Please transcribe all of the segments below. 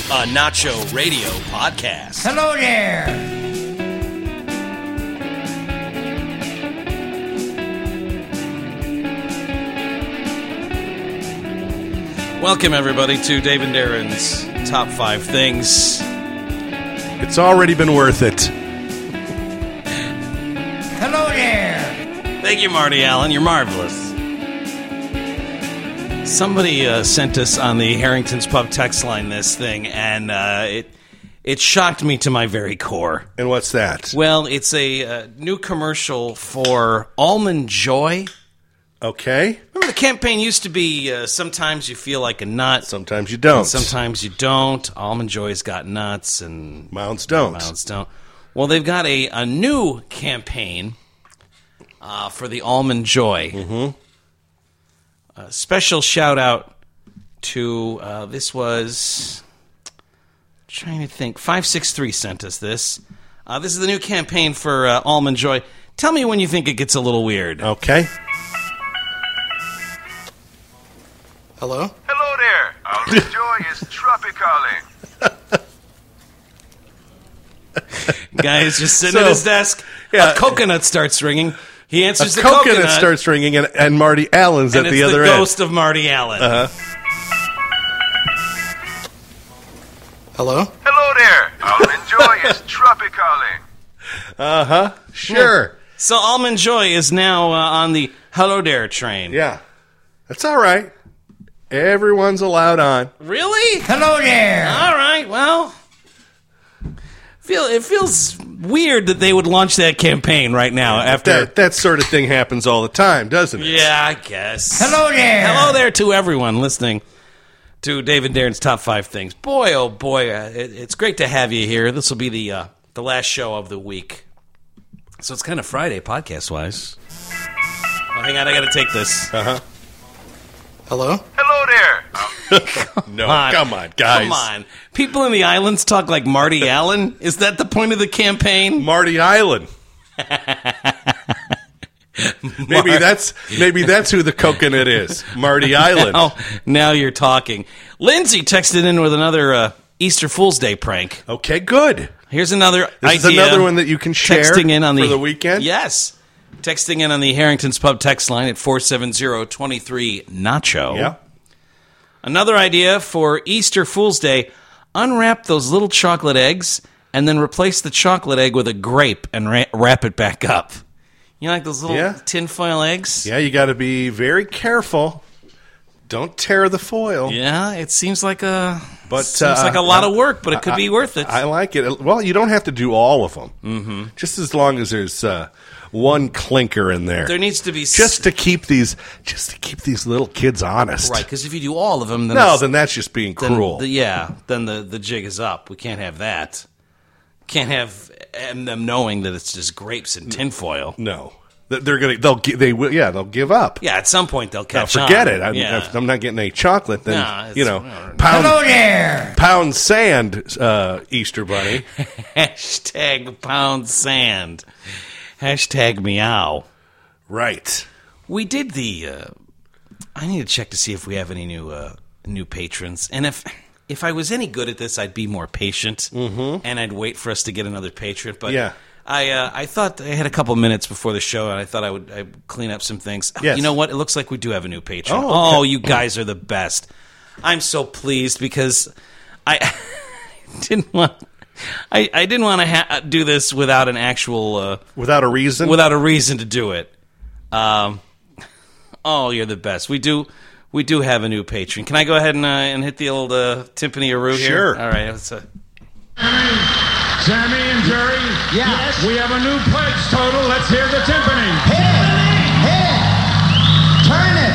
a Nacho Radio podcast. Hello there. Welcome, everybody, to Dave and Darren's Top 5 Things. It's already been worth it. Hello there. Thank you, Marty Allen. You're marvelous. Somebody sent us on the Harrington's Pub text line this thing, and it shocked me to my very core. And what's that? Well, it's a new commercial for Almond Joy. Okay. Remember, the campaign used to be sometimes you feel like a nut. Sometimes you don't. And sometimes you don't. Almond Joy's got nuts and Mounds don't. Mounds don't. Well, they've got a new campaign for the Almond Joy. Mm-hmm. A special shout out to this was trying to think. 563 sent us this. This is the new campaign for Almond Joy. Tell me when you think it gets a little weird. Okay. Hello? Hello there. Almond Joy is tropically. Guy's just sitting at his desk. Yeah. A coconut starts ringing. He answers the coconut starts ringing, and Marty Allen's and at the other it's the end. ghost of Marty Allen. Hello? Hello there. Almond Joy is tropically. Sure. So Almond Joy is now on the Hello There train. Yeah. That's all right. Everyone's allowed on. Really? Hello there. All right, well, it feels weird that they would launch that campaign right now after... That sort of thing happens all the time, doesn't it? Yeah, I guess. Hello there. Hello there to everyone listening to Dave and Darren's Top 5 Things. Boy, oh boy, it's great to have you here. This will be the last show of the week. So it's kind of Friday, podcast-wise. Oh, hang on, I got to take this. Hello? Hello there. No, come on, guys. Come on. People in the islands talk like Marty Allen? Is that the point of the campaign? Marty Island. Maybe that's who the coconut is. Marty Island. Now you're talking. Lindsay texted in with another Easter Fool's Day prank. Okay, good. Here's another This idea. is another one that you can share Texting in on for the weekend? Yes. Texting in on the Harrington's Pub text line at 470-23-NACHO. Yeah. Another idea for Easter Fool's Day, unwrap those little chocolate eggs and then replace the chocolate egg with a grape and wrap it back up. You know, like those little tinfoil eggs? Yeah, you got to be very careful. Don't tear the foil. Yeah, it seems like a lot of work, but it could be worth it. I like it. Well, you don't have to do all of them. Mm-hmm. Just as long as there's one clinker in there. There needs to be just to keep these little kids honest. Right, because if you do all of them, then then that's just being cruel. Then the jig is up. We can't have that. Can't have them knowing that it's just grapes and tinfoil. No. They'll give up. Yeah, at some point they'll catch on. Forget it. If I'm not getting any chocolate, then Hello there. pound sand, Easter Bunny. Hashtag pound sand. Hashtag meow. Right. We did I need to check to see if we have any new patrons, and if I was any good at this, I'd be more patient, and I'd wait for us to get another patron. But yeah. I thought I had a couple minutes before the show, and I thought I'd clean up some things. Yes. You know what? It looks like we do have a new patron. Oh, okay. You guys are the best. I'm so pleased because I didn't want to do this without an actual without a reason. Without a reason to do it. You're the best. We do have a new patron. Can I go ahead and hit the old timpani-aroo here? Sure. All right. Let's. Sammy and Jerry? Yes. We have a new pledge total. Let's hear the timpani. Hit it. Turn it.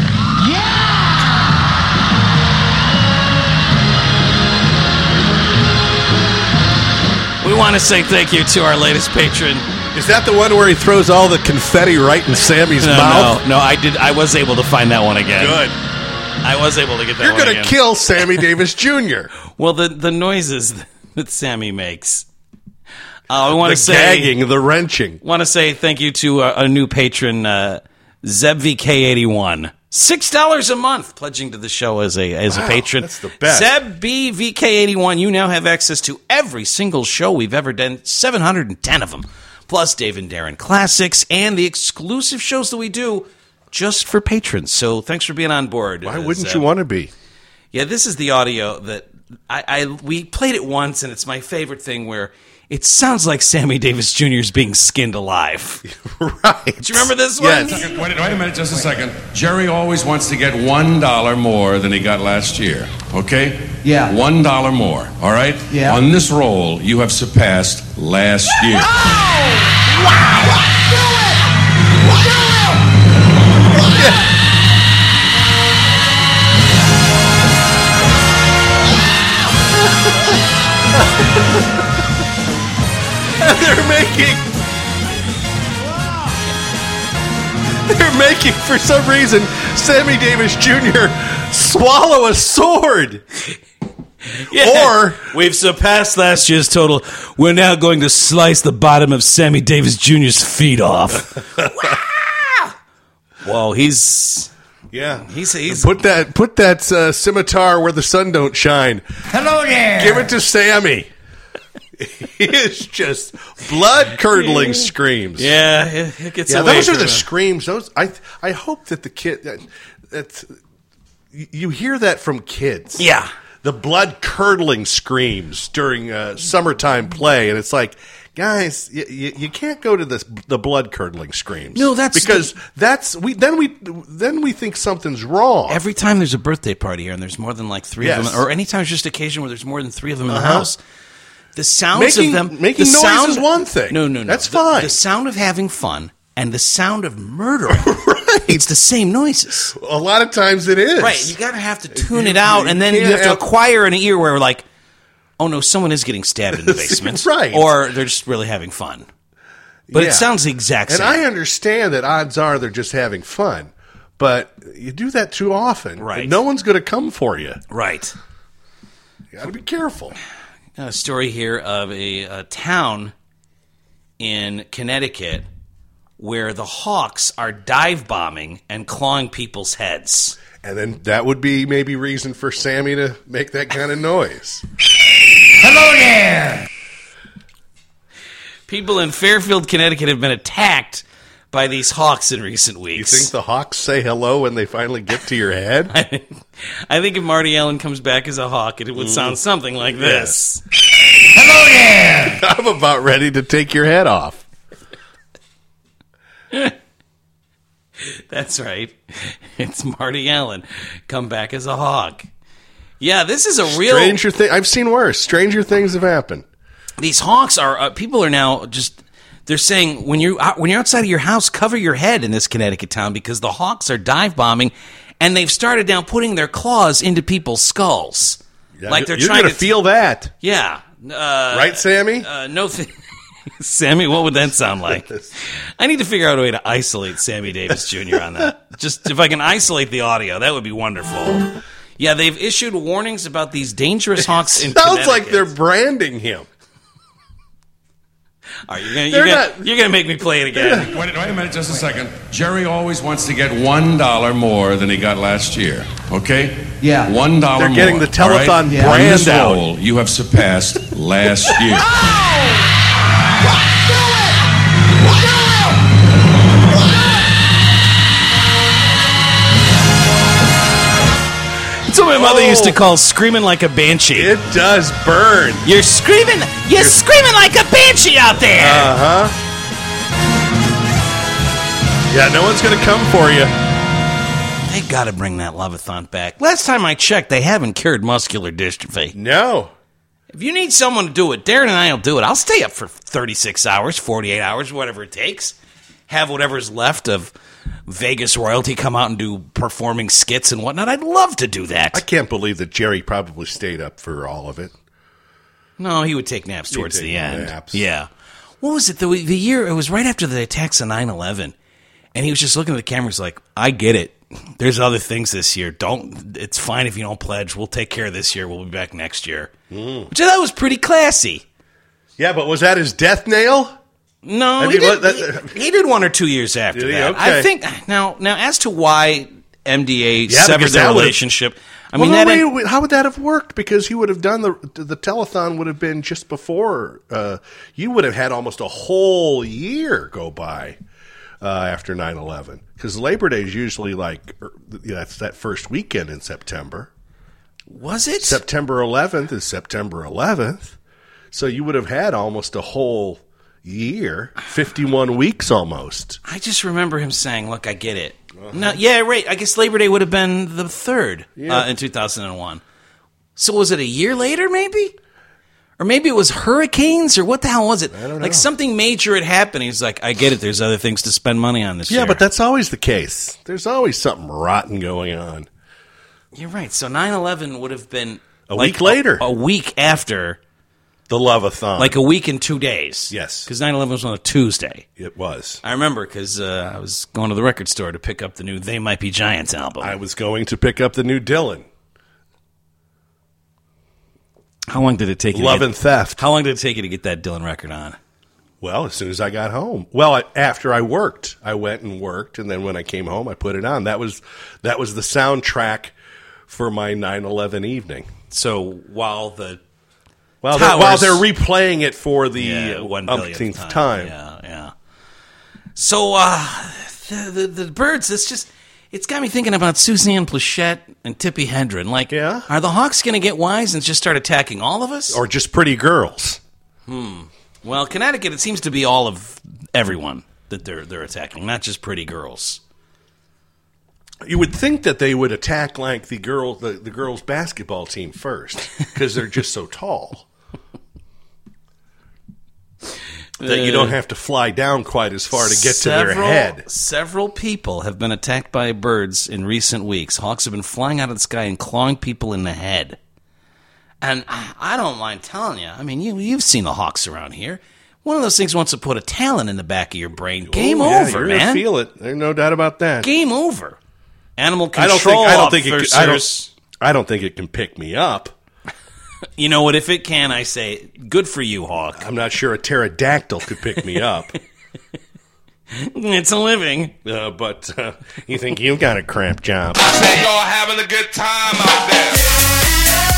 Yeah. We want to say thank you to our latest patron. Is that the one where he throws all the confetti right in Sammy's mouth? No, I did. I was able to find that one again. Good. I was able to get that You're one again. You're going to kill Sammy Davis Jr. Well, the noises that Sammy makes. I want the to say gagging, the wrenching. Want to say thank you to a new patron, ZebVK81. $6 a month pledging to the show as a patron. That's the best. Zeb BVK81, you now have access to every single show we've ever done, 710 of them, plus Dave and Darren Classics and the exclusive shows that we do just for patrons. So thanks for being on board. Why wouldn't you want to be? Yeah, this is the audio that we played it once, and it's my favorite thing where it sounds like Sammy Davis Jr. is being skinned alive. Right. Do you remember this one? Yes. Wait a minute, just a second. Jerry always wants to get $1 more than he got last year. Okay? Yeah. $1 more. All right? Yeah. On this roll, you have surpassed last year. They're making, for some reason, Sammy Davis Jr. swallow a sword. Or we've surpassed last year's total. We're now going to slice the bottom of Sammy Davis Jr.'s feet off. Whoa, he's put that scimitar where the sun don't shine. Hello there. Give it to Sammy. It's just blood-curdling screams. Yeah, it gets away. Those are from the him. screams. Those I hope that the kid that you hear that from kids. Yeah. The blood-curdling screams during summertime play, and it's like, guys, you can't go to the blood-curdling screams. No, that's because then we think something's wrong. Every time there's a birthday party here and there's more than like three of them, or anytime it's just an occasion where there's more than three of them in the house, the sounds of them... Making noise is one thing. No. That's fine. The sound of having fun and the sound of murdering, it's the same noises. A lot of times it is. Right, you gotta have to tune it out, and then you have to acquire an ear where like, oh no, someone is getting stabbed in the basement. Right. Or they're just really having fun. But it sounds the exact same. And I understand that odds are they're just having fun, but you do that too often, right? No one's going to come for you. Right. You got to be careful. A story here of a town in Connecticut where the Hawks are dive bombing and clawing people's heads. And then that would be maybe reason for Sammy to make that kind of noise. Hello there. People in Fairfield, Connecticut have been attacked by these hawks in recent weeks. You think the hawks say hello when they finally get to your head? I think if Marty Allen comes back as a hawk, it would sound something like this. Hello there. I'm about ready to take your head off. That's right. It's Marty Allen. Come back as a hawk. Yeah, this is a real... Stranger thing. I've seen worse. Stranger things have happened. These hawks are... people are now just... They're saying when you're outside of your house, cover your head in this Connecticut town because the hawks are dive bombing, and they've started now putting their claws into people's skulls. Yeah, like they're you're trying to feel that. Yeah. Right, Sammy? Sammy, what would that sound like? I need to figure out a way to isolate Sammy Davis Jr. on that. Just if I can isolate the audio, that would be wonderful. Yeah, they've issued warnings about these dangerous hawks in Connecticut. Sounds like they're branding him. All right, you're gonna make me play it again. Wait a minute, just a second. Jerry always wants to get $1 more than he got last year. Okay? Yeah. $1 more. They're getting the telethon all right? Yeah. On brand this out. roll, you have surpassed last year. That's what my mother used to call screaming like a banshee. It does burn. You're screaming like a banshee out there. Yeah, no one's going to come for you. They got to bring that Lovathon back. Last time I checked, they haven't cured muscular dystrophy. No. If you need someone to do it, Darren and I will do it. I'll stay up for 36 hours, 48 hours, whatever it takes. Have whatever's left of Vegas royalty come out and do performing skits and whatnot. I'd love to do that. I can't believe that Jerry probably stayed up for all of it. No, he would take naps towards take the end. naps. Yeah. What was it? The year, it was right after the attacks on 9/11. And he was just looking at the camera. He's like, I get it. There's other things this year. It's fine if you don't pledge. We'll take care of this year. We'll be back next year. Which I thought was pretty classy. Yeah, but was that his death nail? No, he did 1 or 2 years after Did he? that. Okay. I think now as to why MDA Yeah, severed because their that would've- relationship. I Well, mean, no, wait, how would that have worked? Because he would have done the telethon would have been just before. You would have had almost a whole year go by after 9/11. Because Labor Day is usually that's that first weekend in September. was it? September 11th is September 11th. So you would have had almost a whole year, 51 weeks almost. I just remember him saying, "Look, I get it." No, yeah, right. I guess Labor Day would have been the 3rd in 2001. So was it a year later, maybe? Or maybe it was hurricanes, or what the hell was it? I don't know. Like something major had happened. He's like, I get it. There's other things to spend money on this year. Yeah, but that's always the case. There's always something rotten going on. You're right. So 9/11 would have been A week later. A week after, The Love-a-thon. like a week and 2 days. Yes. Because 9/11 was on a Tuesday. It was. I remember because I was going to the record store to pick up the new They Might Be Giants album. I was going to pick up the new Dylan, How long did it take you? Love to and Theft. How long did it take you to get that Dylan record on? Well, as soon as I got home. Well, after I worked, I went and worked, and then when I came home, I put it on. That was the soundtrack for my 9/11 evening. So while the While Towers. they're replaying it for the 1 billionth umpteenth time. Yeah. So the Birds, it's got me thinking about Suzanne Plachette and Tippi Hedren. Like, Yeah? are the Hawks going to get wise and just start attacking all of us? Or just pretty girls. Well, Connecticut, it seems to be all of everyone that they're attacking, not just pretty girls. You would think that they would attack like the girls basketball team first because they're just so tall. That you don't have to fly down quite as far to get to their head. Several people have been attacked by birds in recent weeks. Hawks have been flying out of the sky and clawing people in the head. And I don't mind telling you, I mean, you've seen the Hawks around here. One of those things wants to put a talon in the back of your brain. Game Oh, yeah, over, you're man. gonna feel it. There's no doubt about that. Game over. Animal I control don't think officers. I don't think it can pick me up. You know what? If it can, I say, good for you, Hawk. I'm not sure a pterodactyl could pick me up. It's a living. But you think you've got a crap job. Say y'all having a good time out there.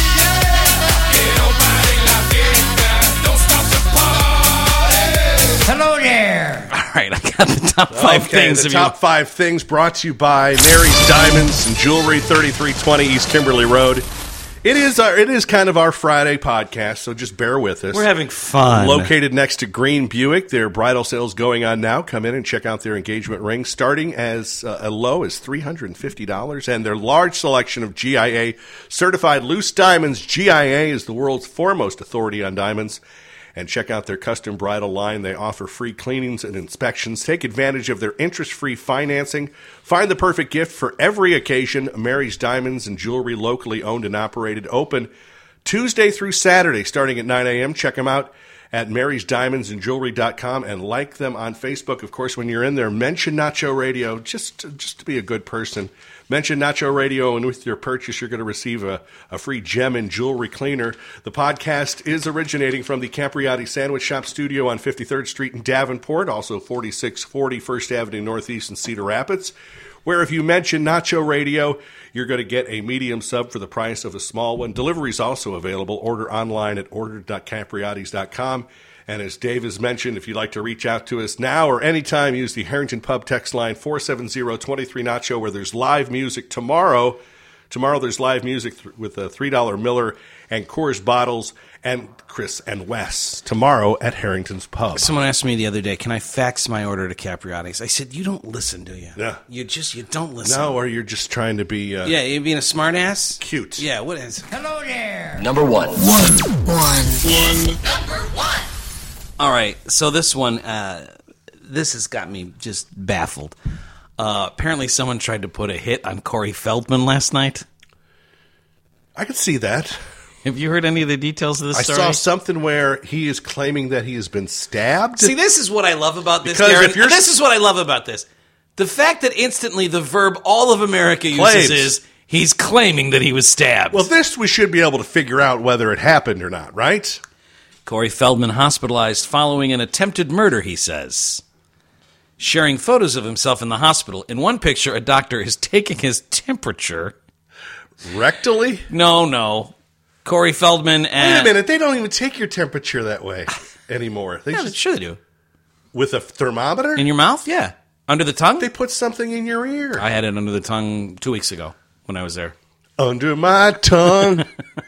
Hello there. All right, I got the top five things. The of top 5 things brought to you by Mary's Diamonds and Jewelry, 3320 East Kimberly Road. It is kind of our Friday podcast, so just bear with us. We're having fun. Located next to Green Buick, their bridal sales going on now. Come in and check out their engagement rings, starting as low as $350, and their large selection of GIA certified loose diamonds. GIA is the world's foremost authority on diamonds. And check out their custom bridal line. They offer free cleanings and inspections. Take advantage of their interest-free financing. Find the perfect gift for every occasion. Mary's Diamonds and Jewelry, locally owned and operated. Open Tuesday through Saturday, starting at 9 a.m. Check them out at marysdiamondsandjewelry.com and like them on Facebook. Of course, when you're in there, mention Nacho Radio, just to be a good person. Mention Nacho Radio, and with your purchase, you're going to receive a free gem and jewelry cleaner. The podcast is originating from the Capriotti Sandwich Shop studio on 53rd Street in Davenport, also 4640 First Avenue Northeast in Cedar Rapids, where if you mention Nacho Radio, you're going to get a medium sub for the price of a small one. Delivery is also available. Order online at order.capriottis.com. And as Dave has mentioned, if you'd like to reach out to us now or anytime, use the Harrington Pub text line 470-23-NACHO, where there's live music tomorrow. Tomorrow there's live music with a $3 Miller and Coors bottles and Chris and Wes tomorrow at Harrington's Pub. Someone asked me the other day, can I fax my order to Capriotti's? I said, you don't listen, do you? Yeah. You don't listen. No, or you're just trying to be Yeah, you being a smart ass? cute. Yeah, what is? Hello there. Number one. All right, so this one, this has got me just baffled. Apparently someone tried to put a hit on Corey Feldman last night. I could see that. Have you heard any of the details of this I story? saw something where he is claiming that he has been stabbed. See, this is what I love about this, Because Darren. if you're- This is what I love about this. The fact that instantly the verb all of America uses Claims. is he's claiming that he was stabbed. Well, this we should be able to figure out whether it happened or not, right? Corey Feldman hospitalized following an attempted murder, he says. sharing photos of himself in the hospital. In one picture, a doctor is taking his temperature. Rectally? No. Corey Feldman and... Wait a minute. They don't even take your temperature that way anymore. They Yeah, just, sure they do. with a thermometer? In your mouth? Yeah. Under the tongue? They put something in your ear. I had it under the tongue 2 weeks ago when I was there. Under my tongue.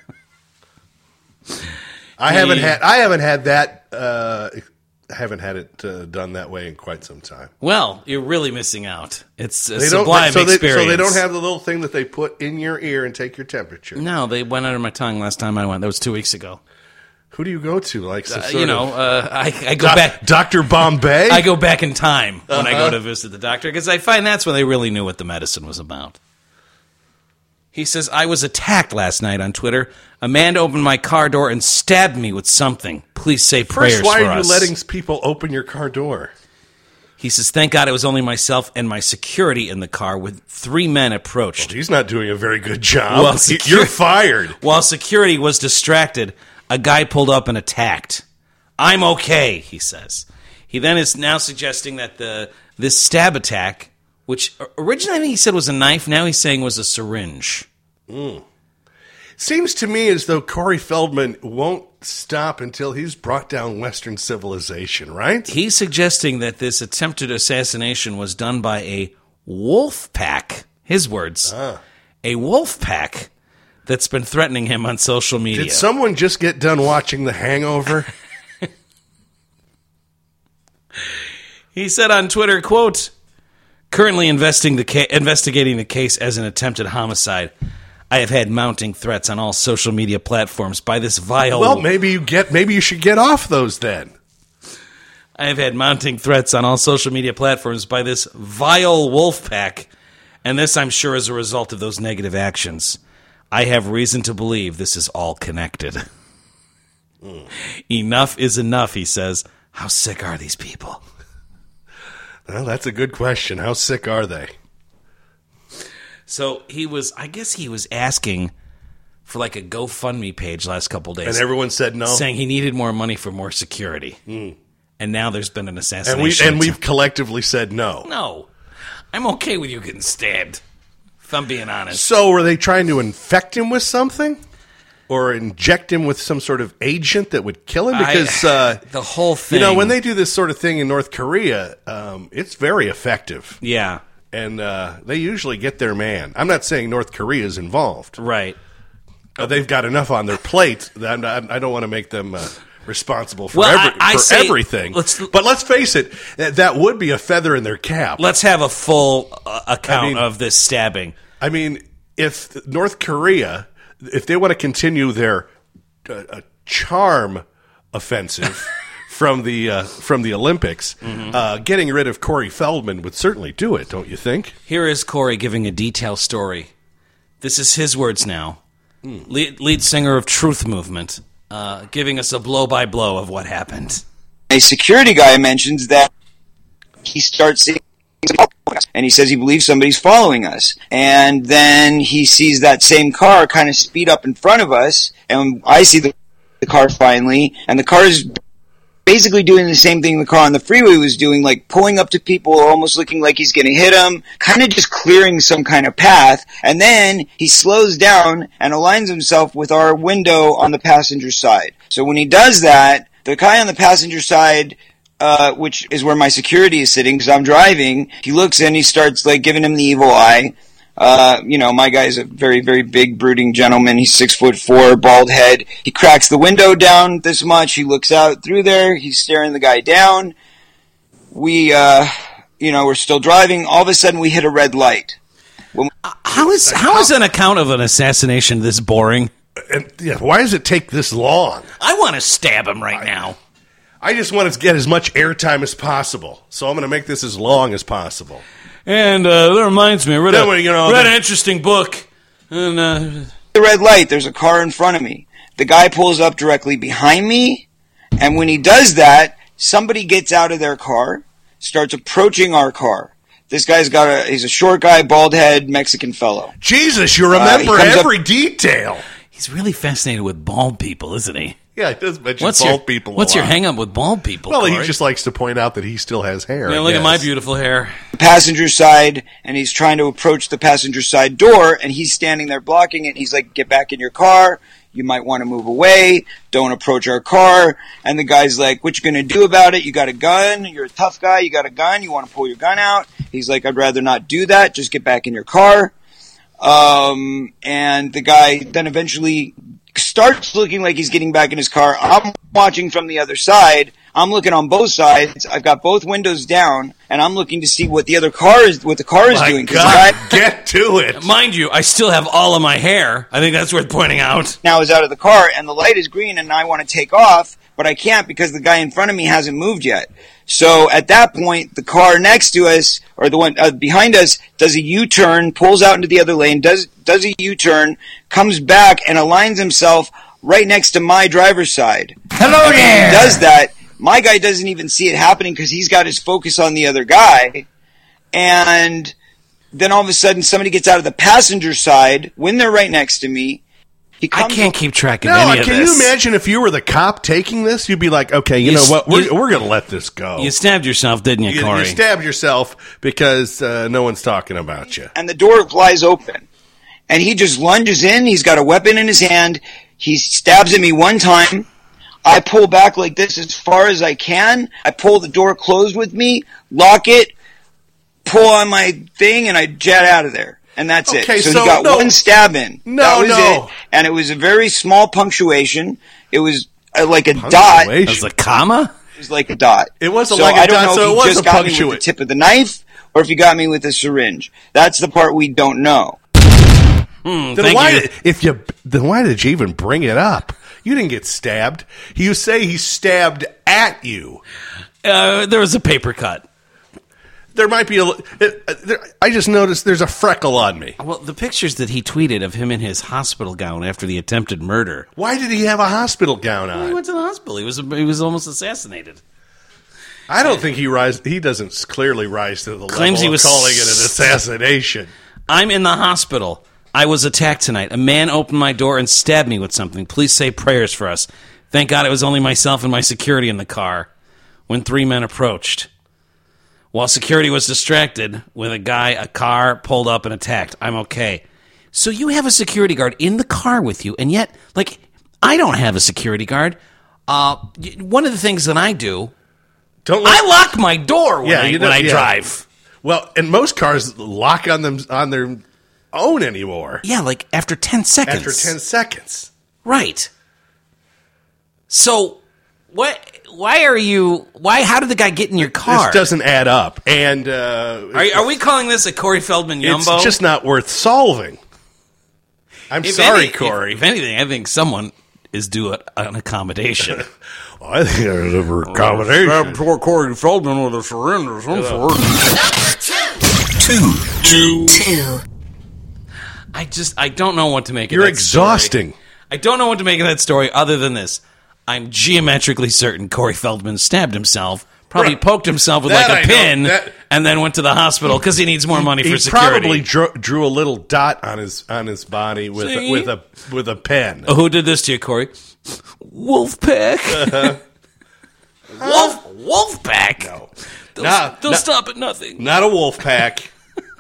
I haven't had that. I haven't had it done that way in quite some time. Well, you're really missing out. It's a They don't- sublime so experience. So they don't have the little thing that they put in your ear and take your temperature. No, they went under my tongue last time I went. That was 2 weeks ago. Who do you go to? Like some sort I go back. Dr. Bombay? I go back in time when I go to visit the doctor because I find that's when they really knew what the medicine was about. He says, I was attacked last night on Twitter. A man opened my car door and stabbed me with something. Please say prayers First, why for are you us. letting people open your car door? He says, thank God it was only myself and my security in the car with 3 men approached. He's not doing a very good job. Well, You're fired. While security was distracted, a guy pulled up and attacked. I'm okay, he says. He then is now suggesting that this stab attack, which originally I think he said was a knife, now he's saying was a syringe. Seems to me as though Corey Feldman won't stop until he's brought down Western civilization, right? He's suggesting that this attempted assassination was done by a wolf pack, his words, a wolf pack that's been threatening him on social media. Did someone just get done watching The Hangover? He said on Twitter, quote, currently investigating the case as an attempted homicide. I have had mounting threats on all social media platforms by this vile... Well, maybe you should get off those then. I have had mounting threats on all social media platforms by this vile wolf pack, and this, I'm sure, is a result of those negative actions. I have reason to believe this is all connected. Enough is enough, he says. How sick are these people? Well, that's a good question. How sick are they? So I guess he was asking for like a GoFundMe page last couple days. And everyone said no. Saying he needed more money for more security. And now there's been an assassination. And we've collectively said no. No. I'm okay with you getting stabbed, if I'm being honest. So were they trying to infect him with something? Or inject him with some sort of agent that would kill him? Because the whole thing. You know, when they do this sort of thing in North Korea, it's very effective. Yeah. And they usually get their man. I'm not saying North Korea is involved. Right. They've got enough on their plate that I don't want to make them responsible for, say everything. But let's face it, that would be a feather in their cap. Let's have a full account of this stabbing. I mean, if North Korea, if they want to continue their charm offensive from the Olympics, getting rid of Corey Feldman would certainly do it, don't you think? Here is Corey giving a detailed story. This is his words now. Lead singer of Truth Movement, giving us a blow-by-blow of what happened. A security guy mentions that he starts seeing and he says he believes somebody's following us. And then he sees that same car kind of speed up in front of us, and I see the car finally, and the car is basically doing the same thing the car on the freeway was doing, like pulling up to people, almost looking like he's going to hit them, kind of just clearing some kind of path. And then he slows down and aligns himself with our window on the passenger side. So when he does that, the guy on the passenger side, which is where my security is sitting because I'm driving, he looks in, he starts like giving him the evil eye. My guy's a very, very big, brooding gentleman. He's 6'4", bald head. He cracks the window down this much. He looks out through there. He's staring the guy down. We're still driving. All of a sudden, we hit a red light. How is an account of an assassination this boring? And why does it take this long? I want to stab him right now. I just want to get as much airtime as possible, so I'm going to make this as long as possible. And that reminds me, I read an interesting book. And the red light, there's a car in front of me. The guy pulls up directly behind me, and when he does that, somebody gets out of their car, starts approaching our car. This guy's he's a short guy, bald head, Mexican fellow. Jesus, you remember every detail. He's really fascinated with bald people, isn't he? Yeah, he does mention What's bald your people. What's a your lot. hang up with bald people? Well, Corey? he just likes to point out that he still has hair. Yeah, I look at my guess. beautiful hair. Passenger side, and he's trying to approach the passenger side door, and he's standing there blocking it. He's like, "Get back in your car. You might want to move away. Don't approach our car." And the guy's like, "What you gonna do about it? You got a gun? You're a tough guy. You got a gun. You want to pull your gun out?" He's like, "I'd rather not do that. Just get back in your car." And the guy then eventually starts looking like he's getting back in his car. I'm watching from the other side. I'm looking on both sides. I've got both windows down, and I'm looking to see what the car is My doing. 'Cause the God, guy get to it. Mind you, I still have all of my hair. I think that's worth pointing out. now is out of the car, and the light is green, and I want to take off, but I can't because the guy in front of me hasn't moved yet. So at that point, the car next to us, or the one behind us, does a U-turn, pulls out into the other lane, does a U-turn, comes back, and aligns himself right next to my driver's side. Hello And when there. he does that, my guy doesn't even see it happening because he's got his focus on the other guy. And then all of a sudden, somebody gets out of the passenger side when they're right next to me. He I comes can't keep track of No, any of can this. you imagine if you were the cop taking this? You'd be like, okay, you You know s- what? you- We're going to let this go. You stabbed yourself, didn't you, You Corey? stabbed yourself because no one's talking about you. and the door flies open. And he just lunges in. He's got a weapon in his hand. He stabs at me one time. I pull back like this as far as I can. I pull the door closed with me, lock it, pull on my thing, and I jet out of there. And that's Okay, it. So so he got no- one stab in. No, that was no. it. And it was a very small punctuation. It was like a dot. Punctuation. That was a comma? It was like a dot. It was so like a I don't dot, know so if it he was just a got me with punctuate. the tip of the knife or if he got me with a syringe. That's the part we don't know. Then Thank you. then why did you even bring it up? You didn't get stabbed. You say he stabbed at you. There was a paper cut. There might be I just noticed there's a freckle on me. Well, the pictures that he tweeted of him in his hospital gown after the attempted murder. Why did he have a hospital gown He on? went to the hospital. He was almost assassinated. I don't think he doesn't clearly rise to the Claims level he of was calling it an assassination. I'm in the hospital. I was attacked tonight. A man opened my door and stabbed me with something. Please say prayers for us. Thank God it was only myself and my security in the car when 3 men approached. While security was distracted with a car pulled up and attacked. I'm okay. So you have a security guard in the car with you, and yet, I don't have a security guard. One of the things that I do, I lock my door when I drive. Well, and most cars lock on their own anymore. Yeah, after 10 seconds. After 10 seconds. Right. So, how did the guy get in your car? This doesn't add up. And Are we calling this a Corey Feldman Yumbo? it's just not worth solving. I'm sorry, Corey. If anything, I think someone is due an accommodation. I think there's a accommodation. Poor Corey Feldman with a syringe or some sort. Two. I don't know what to make of You're that exhausting. story. I don't know what to make of that story other than this. I'm geometrically certain Corey Feldman stabbed himself, probably Right. poked himself with That like I a know. pin, That- and then went to the hospital because he needs more money He for security. probably drew a little dot on his body with See? with a pen. Who did this to you, Corey? Wolfpack. Wolfpack? No. They'll stop at nothing. Not a wolf pack.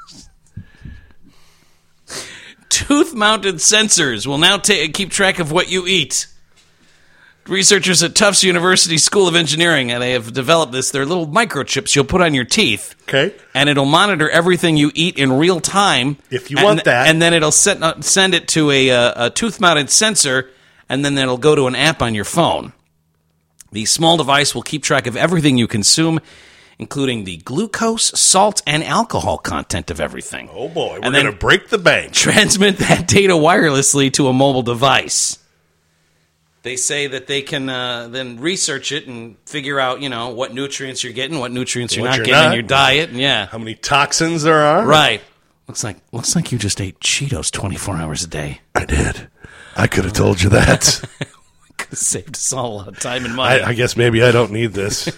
Tooth-mounted sensors will now keep track of what you eat. Researchers at Tufts University School of Engineering, and they have developed this. They're little microchips you'll put on your teeth. Okay. And it'll monitor everything you eat in real time. If you want that. And then it'll send it to a tooth-mounted sensor, and then it'll go to an app on your phone. The small device will keep track of everything you consume, including the glucose, salt, and alcohol content of everything. Oh boy, we're And going then to break the bank. transmit that data wirelessly to a mobile device. They say that they can then research it and figure out, what nutrients you're getting, what nutrients you're What not you're getting in not. your diet, and How many toxins there are? right. Looks like you just ate Cheetos 24 hours a day. I did. I could have told you that. Could have saved us all a lot of time and money. I guess maybe I don't need this.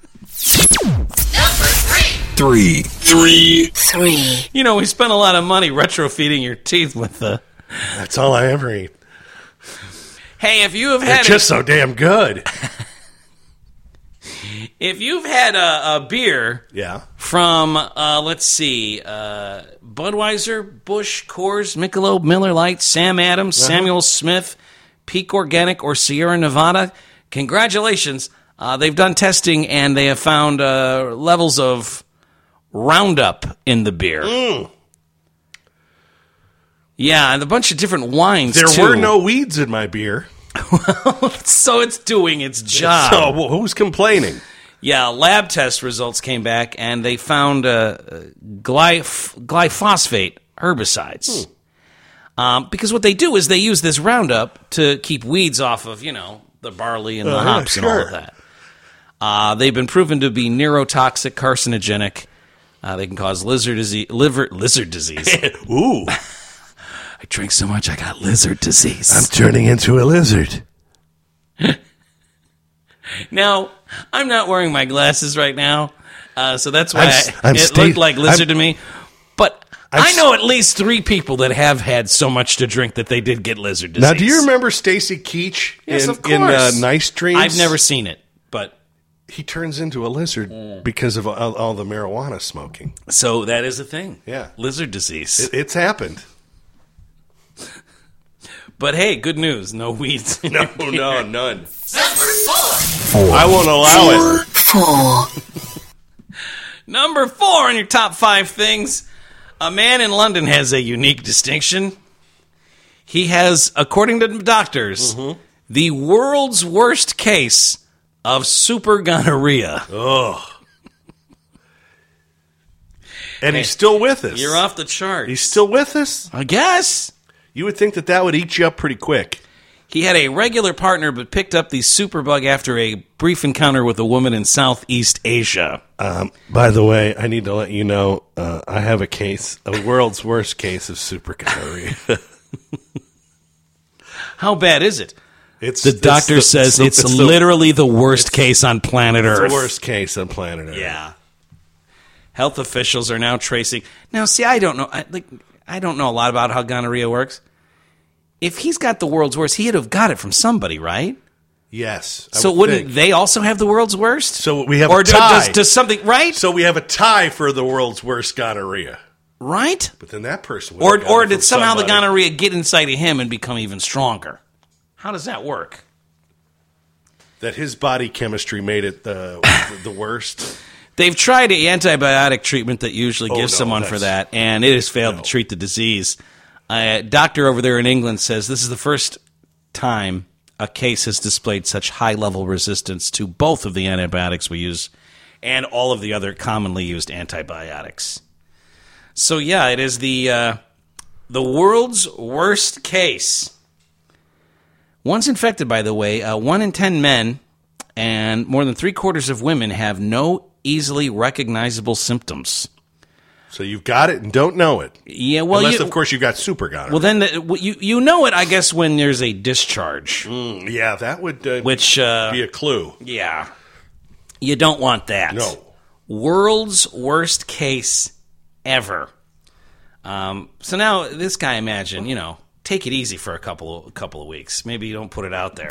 Three. We spent a lot of money retrofitting your teeth with the. That's all I ever eat. Hey, if you have They're had just so damn good. if you've had a beer Yeah. from let's see, Budweiser, Busch, Coors, Michelob, Miller Lite, Sam Adams, Samuel Smith, Peak Organic, or Sierra Nevada, congratulations. They've done testing and they have found levels of Roundup in the beer. Yeah, and a bunch of different wines, There too. were no weeds in my beer. So it's doing its job. So who's complaining? Yeah, lab test results came back, and they found glyphosate herbicides. Because what they do is they use this Roundup to keep weeds off of, the barley and the hops and all of that. They've been proven to be neurotoxic, carcinogenic. They can cause lizard disease. Ooh. I drink so much, I got lizard disease. I'm turning into a lizard. Now, I'm not wearing my glasses right now, so that's why I'm it looked like lizard to me. But I know at least 3 people that have had so much to drink that they did get lizard disease. Now, do you remember Stacy Keach in Nice Dreams? I've never seen it, but He turns into a lizard because of all the marijuana smoking. so that is a thing. Yeah. Lizard disease. It's happened. But hey, good news. No weeds. No, none. Number 4. I won't allow it. 4. Number 4 on your top 5 things. A man in London has a unique distinction. He has, according to doctors, the world's worst case of super gonorrhea. Oh. And he's still with us. You're off the chart. He's still with us? I guess. You would think that would eat you up pretty quick. He had a regular partner but picked up the superbug after a brief encounter with a woman in Southeast Asia. By the way, I need to let you know, I have a world's worst case of super gonorrhea. How bad is it? The Doctor says it's literally the worst case on planet Earth. the worst case on planet Earth. Yeah. Health officials are now tracing. Now, see, I don't know. I don't know a lot about how gonorrhea works. If he's got the world's worst, he'd have got it from somebody, right? Yes. So wouldn't they also have the world's worst? So we have or a tie. does something, right? So we have a tie for the world's worst gonorrhea. Right? But then that person would Or did somehow the gonorrhea get inside of him and become even stronger? How does that work? That his body chemistry made it the worst. They've tried an antibiotic treatment that usually gives someone for that's- that, and it has failed to treat the disease. A doctor over there in England says this is the first time a case has displayed such high-level resistance to both of the antibiotics we use and all of the other commonly used antibiotics. So, yeah, it is the world's worst case. Once infected, by the way, 1 in 10 men and more than 3/4 of women have no easily recognizable symptoms. So you've got it and don't know it. Yeah, well, Unless, of course, you got super gonorrhea. well, then you know it, I guess, when there's a discharge. Yeah, that would Which be a clue. Yeah, you don't want that. No. World's worst case ever. So now this guy, imagine, take it easy for a couple of weeks. Maybe you don't put it out there.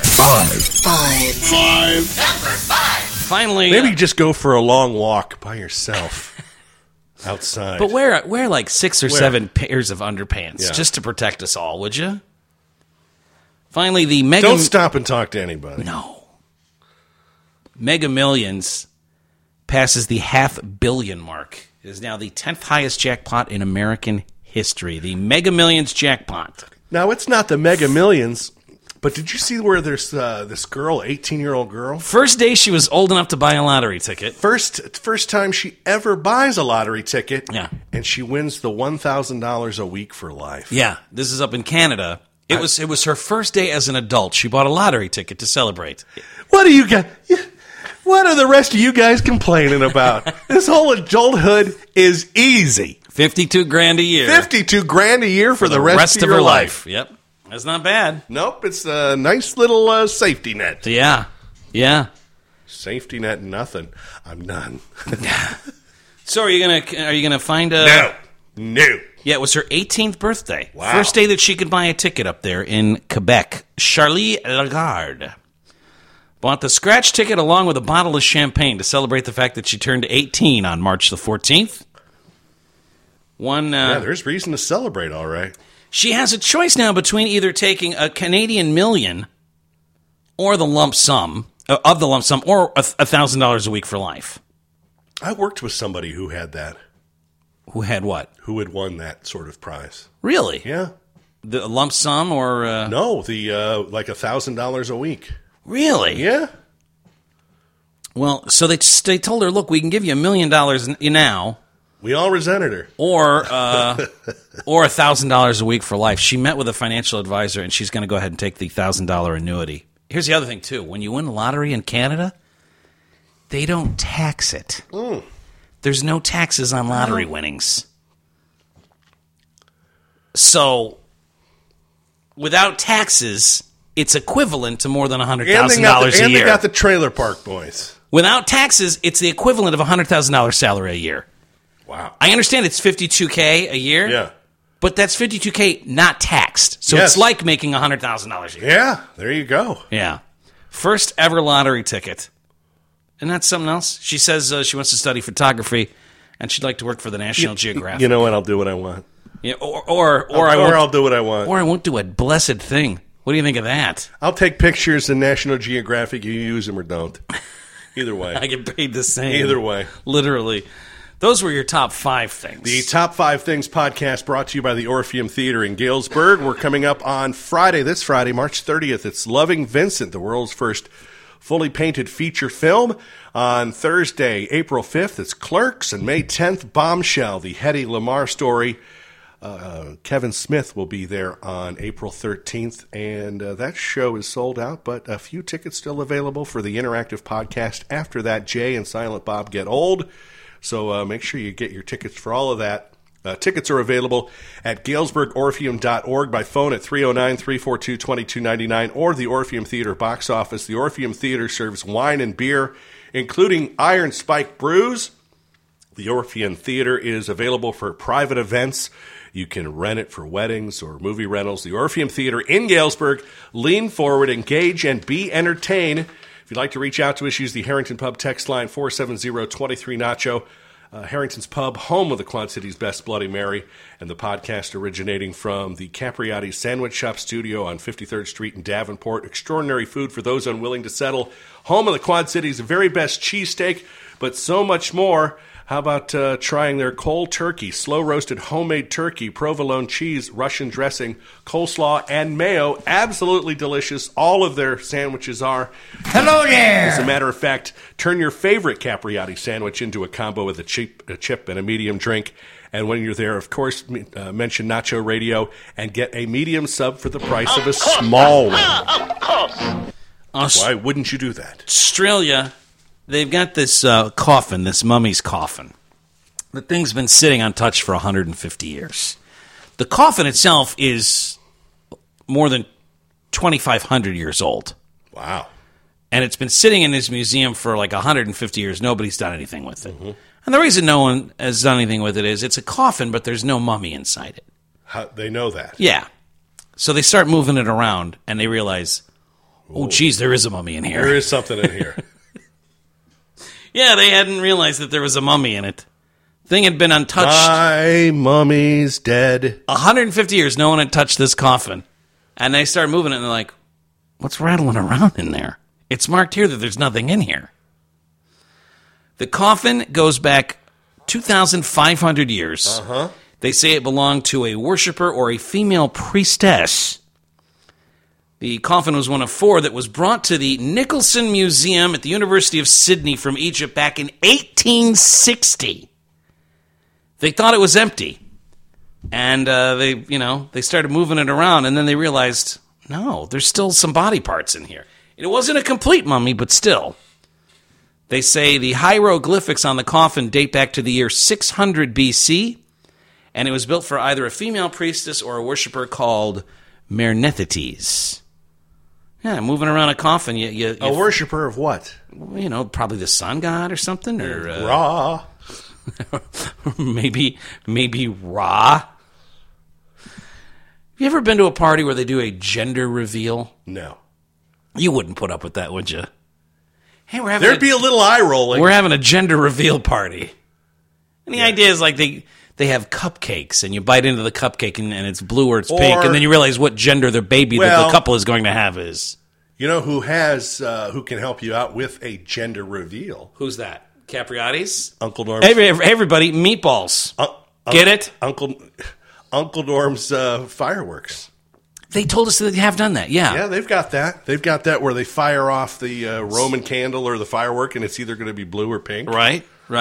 5. Finally, Maybe just go for a long walk by yourself outside. but wear like 6 or 7 pairs of underpants Yeah. just to protect us all, would you? Finally, the Mega... Don't stop and talk to anybody. No. Mega Millions passes the $500 million mark. It is now the 10th highest jackpot in American history. The Mega Millions jackpot. Now, it's not the Mega Millions, but did you see where there's this girl, 18-year-old girl? First day she was old enough to buy a lottery ticket. First time she ever buys a lottery ticket, Yeah. and she wins the $1,000 a week for life. Yeah, this is up in Canada. It was her first day as an adult. She bought a lottery ticket to celebrate. What do you got? What are the rest of you guys complaining about? This whole adulthood is easy. $52,000 a year. $52,000 a year for the rest of your life. Yep. That's not bad. Nope, it's a nice little safety net. Yeah. Yeah. Safety net, nothing. I'm none. So are you gonna find a No. Yeah, it was her 18th birthday. Wow. First day that she could buy a ticket up there in Quebec. Charlie Lagarde bought the scratch ticket along with a bottle of champagne to celebrate the fact that she turned 18 on March the 14th. Yeah, there's reason to celebrate, all right. She has a choice now between either taking a Canadian million or the lump sum, or $1,000 a week for life. I worked with somebody who had that, Who had what? who had won that sort of prize. Really? Yeah. The lump sum or... No, the like $1,000 a week. Really? Yeah. Well, so they told her, look, we can give you $1 million now, We all resented her. or $1,000 a week for life. She met with a financial advisor, and she's going to go ahead and take the $1,000 annuity. Here's the other thing, too. When you win the lottery in Canada, they don't tax it. There's no taxes on lottery winnings. So, without taxes, it's equivalent to more than $100,000 a year. And they got the trailer park boys. Without taxes, it's the equivalent of a $100,000 salary a year. Wow. I understand it's $52K a year. Yeah. But that's $52K not taxed. So Yes. it's like making $100,000 a year. Yeah, there you go. Yeah. First ever lottery ticket. And that's something else. She says she wants to study photography, and she'd like to work for the National Geographic. You know what? I'll do what I want. Yeah, or I'll do what I want. Or I won't do a blessed thing. What do you think of that? I'll take pictures in National Geographic. You use them or don't. Either way. I get paid the same. Either way. Literally. Those were your top 5 things. The Top 5 Things podcast brought to you by the Orpheum Theater in Galesburg. We're coming up on this Friday, March 30th. It's Loving Vincent, the world's first fully painted feature film. On Thursday, April 5th, it's Clerks. And May 10th, Bombshell, the Hedy Lamarr story. Kevin Smith will be there on April 13th, and that show is sold out, but a few tickets still available for the interactive podcast. After that, Jay and Silent Bob Get Old. So make sure you get your tickets for all of that. Tickets are available at galesburgorpheum.org by phone at 309-342-2299 or the Orpheum Theater box office. The Orpheum Theater serves wine and beer, including Iron Spike brews. The Orpheum Theater is available for private events. You can rent it for weddings or movie rentals. The Orpheum Theater in Galesburg. Lean forward, engage, and be entertained. If you'd like to reach out to us, use the Harrington Pub text line 470-23-NACHO. Harrington's Pub, home of the Quad City's best Bloody Mary, and the podcast originating from the Capriati Sandwich Shop studio on 53rd Street in Davenport. Extraordinary food for those unwilling to settle. Home of the Quad City's very best cheesesteak, but so much more. How about trying their cold turkey, slow-roasted homemade turkey, provolone cheese, Russian dressing, coleslaw, and mayo? Absolutely delicious. All of their sandwiches are. Hello there! As a matter of fact, turn your favorite Capriati sandwich into a combo with a chip and a medium drink. And when you're there, of course, mention Nacho Radio and get a medium sub for the price of a small one. Of course! Why wouldn't you do that? Australia... They've got this coffin, this mummy's coffin. The thing's been sitting untouched for 150 years. The coffin itself is more than 2,500 years old. Wow. And it's been sitting in this museum for like 150 years. Nobody's done anything with it. Mm-hmm. And the reason no one has done anything with it is it's a coffin, but there's no mummy inside it. They know that. Yeah. So they start moving it around, and they realize, oh, geez, there is a mummy in here. There is something in here. Yeah, they hadn't realized that there was a mummy in it. Thing had been untouched. My mummy's dead. 150 years, no one had touched this coffin. And they started moving it, and they're like, what's rattling around in there? It's marked here that there's nothing in here. The coffin goes back 2,500 years. Uh-huh. They say it belonged to a worshiper or a female priestess. The coffin was one of 4 that was brought to the Nicholson Museum at the University of Sydney from Egypt back in 1860. They thought it was empty. And they started moving it around, and then they realized, no, there's still some body parts in here. It wasn't a complete mummy, but still. They say the hieroglyphics on the coffin date back to the year 600 BC, and it was built for either a female priestess or a worshiper called Mernethetes. Yeah, moving around a coffin. A worshiper of what? Probably the sun god or something. Or Ra. maybe Ra. you ever been to a party where they do a gender reveal? No. You wouldn't put up with that, would you? Hey, There'd be a little eye rolling. We're having a gender reveal party. And the idea is like they have cupcakes, and you bite into the cupcake, and it's blue or it's pink, and then you realize what gender the baby that the couple is going to have is. You know who can help you out with a gender reveal? Who's that? Capriati's? Uncle Norm's. Hey, everybody, meatballs. Get it? Uncle Norm's fireworks. They told us that they have done that, yeah. Yeah, they've got that. They've got that where they fire off the Roman candle or the firework, and it's either going to be blue or pink. Right.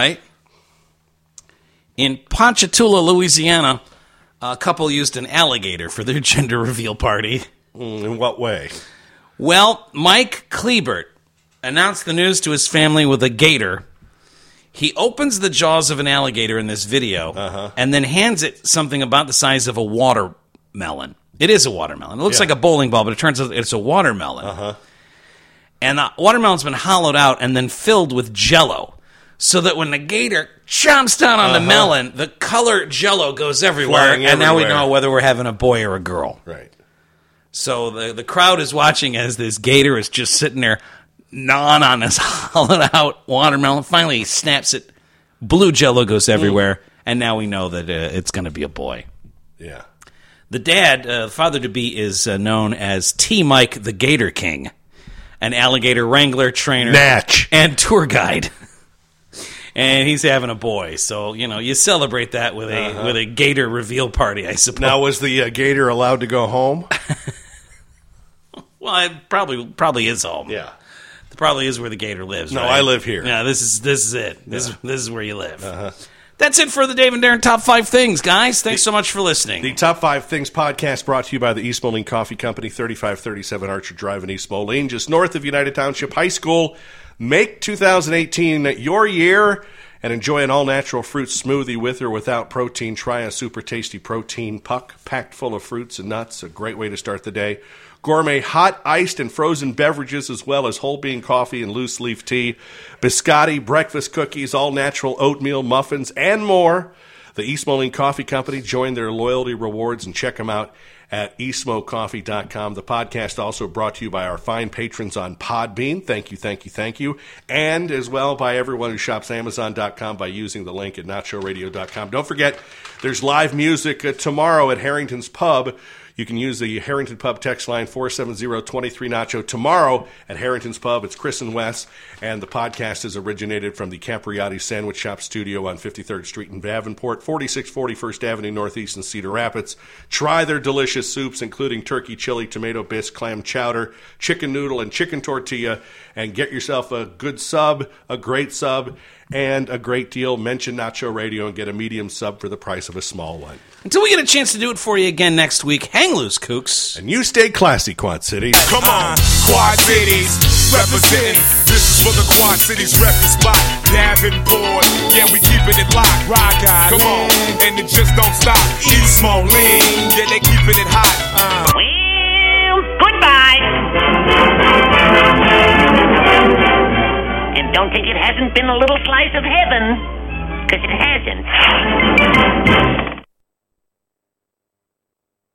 In Ponchatoula, Louisiana, a couple used an alligator for their gender reveal party. In what way? Well, Mike Klebert announced the news to his family with a gator. He opens the jaws of an alligator in this video and then hands it something about the size of a watermelon. It is a watermelon. It looks like a bowling ball, but it turns out it's a watermelon. And the watermelon's been hollowed out and then filled with Jell-O, so that when the gator chomps down on the melon, the color Jell-O goes everywhere, and now we know whether we're having a boy or a girl. Right. So the crowd is watching as this gator is just sitting there gnawing on this hollowed-out watermelon. Finally, he snaps it. Blue Jell-O goes everywhere, and now we know that it's going to be a boy. Yeah. The dad, the father-to-be, is known as T. Mike the Gator King, an alligator wrangler, trainer, and tour guide. And he's having a boy, so you celebrate that with a gator reveal party, I suppose. Now, was the gator allowed to go home? Well, it probably is home. Yeah, it probably is where the gator lives. No, right? I live here. Yeah, this is it. This is where you live. That's it for the Dave and Darren Top 5 Things, guys. Thanks so much for listening. The Top 5 Things podcast brought to you by the East Moline Coffee Company, 3537 Archer Drive in East Moline, just north of United Township High School. Make 2018 your year and enjoy an all-natural fruit smoothie with or without protein. Try a super tasty protein puck packed full of fruits and nuts. A great way to start the day. Gourmet hot, iced, and frozen beverages, as well as whole bean coffee and loose leaf tea. Biscotti, breakfast cookies, all-natural oatmeal, muffins, and more. The East Moline Coffee Company. Join their loyalty rewards and check them out at eastmocoffee.com. The podcast also brought to you by our fine patrons on Podbean. Thank you. And as well by everyone who shops Amazon.com by using the link at NotShowRadio.com. Don't forget, there's live music tomorrow at Harrington's Pub. You can use the Harrington Pub text line 470-23-NACHO. Tomorrow at Harrington's Pub, it's Chris and Wes, and the podcast is originated from the Capriati Sandwich Shop studio on 53rd Street in Davenport, 4640 First Avenue Northeast in Cedar Rapids. Try their delicious soups, including turkey, chili, tomato bisque, clam chowder, chicken noodle, and chicken tortilla, and get yourself a good sub, a great sub, and a great deal. Mention Nacho Radio and get a medium sub for the price of a small one. Until we get a chance to do it for you again next week, hang loose, kooks. And you stay classy, Quad Cities. Come on, Quad Cities, representing. This is for the Quad Cities record spot. Davenport, yeah, we keeping it locked. Rock out, come on, and it just don't stop. East Moline, yeah, they keeping it hot. Well, goodbye. And don't think it hasn't been a little slice of heaven, because it hasn't.